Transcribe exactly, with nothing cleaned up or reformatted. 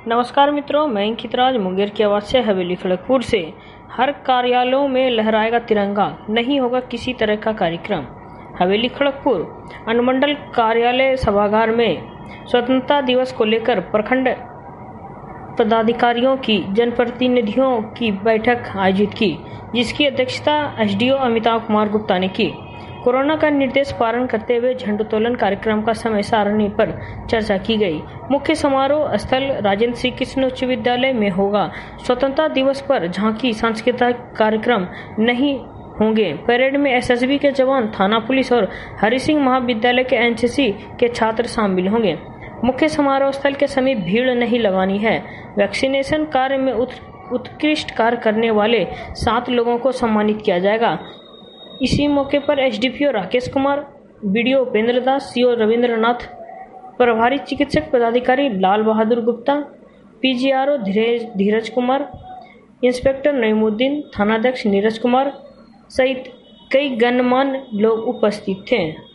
नमस्कार मित्रों, मैं अंकितराज मुंगेर की आवाज से हवेली खड़गपुर से। हर कार्यालयों में लहराएगा तिरंगा, नहीं होगा किसी तरह का कार्यक्रम। हवेली खड़गपुर अनुमंडल कार्यालय सभागार में स्वतंत्रता दिवस को लेकर प्रखंड पदाधिकारियों की जनप्रतिनिधियों की बैठक आयोजित की, जिसकी अध्यक्षता एसडीओ अमिताभ कुमार गुप्ता ने की। कोरोना का निर्देश पालन करते हुए झंडोत्तोलन कार्यक्रम का समय सारणी पर चर्चा की गई। मुख्य समारोह स्थल राजेंद्र श्री कृष्ण उच्च विद्यालय में होगा। स्वतंत्रता दिवस पर झांकी, सांस्कृतिक कार्यक्रम नहीं होंगे। परेड में एसएसबी के जवान, थाना पुलिस और हरि सिंह महाविद्यालय के एनसीसी के छात्र शामिल होंगे। मुख्य समारोह स्थल के समीप भीड़ नहीं लगानी है। वैक्सीनेशन कार्य में उत्कृष्ट कार्य करने वाले सात लोगों को सम्मानित किया जाएगा। इसी मौके पर SDPO Rakesh Kumar, BDO Upendra Das, CO Ravindranath, प्रभारी चिकित्सक पदाधिकारी लाल बहादुर गुप्ता, पीजीआरओ धीरज कुमार, इंस्पेक्टर नईमुद्दीन, थानाध्यक्ष नीरज कुमार सहित कई गणमान्य लोग उपस्थित थे।